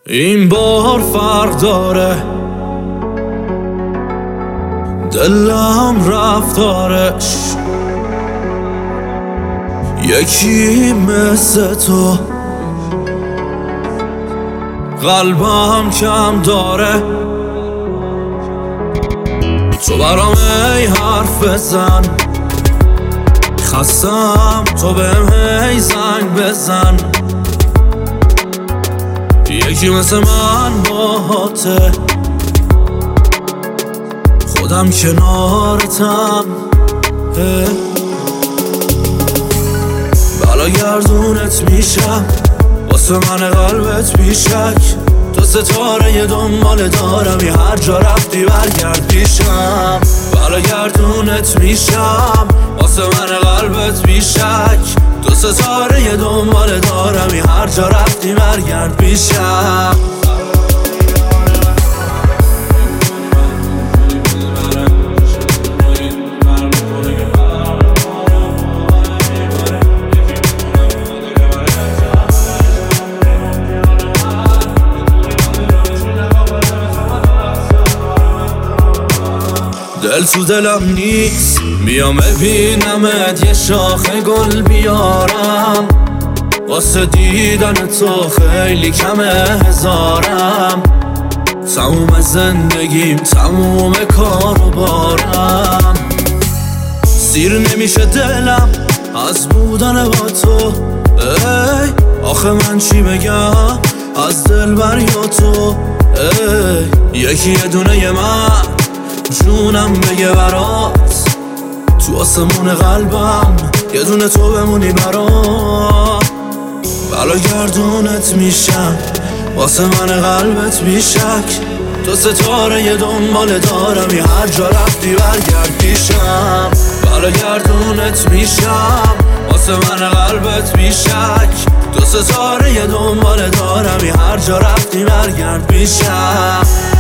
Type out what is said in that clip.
این بار فرق داره، دلم رفتارش یکی مثل تو، قلبم کم داره. تو برام ای حرف بزن، خستم تو بهم هی زنگ بزن. یکی مثل من باهاته، خودم کنارتم. بلا گردونت میشم، واسه من قلبت بیشک. تو ستاره دنبال دارم، یه هر جا رفتی برگرد پیشم. بلا گردونت میشم، واسه من قلبت بیشک. تو ستاره دنبال دارم، یه هر جا رفتی برگرد پیشم. دل تو دلم نیست، بیام ببینمت، یه شاخه گل بیارم. واسه دیدن تو خیلی کمه هزارم. تموم زندگیم، تموم کار و بارم. سیر نمیشه دلم از بودن با تو. ای آخه من چی بگم از دل بر یا تو. ای یکی یه دونه من جونم بگه برات، تو آسمون قلبم یه دونه تو بمونی برات. بلا گردونت میشم، واسه من قلبت بیشک. تو ستاره یه دنبال دارم، یه هر جا رفتی برگرد پیشم. بلا گردونت میشم، واسه من قلبت بیشک. تو ستاره یه دنبال دارم، یه هر جا رفتی برگرد پیشم.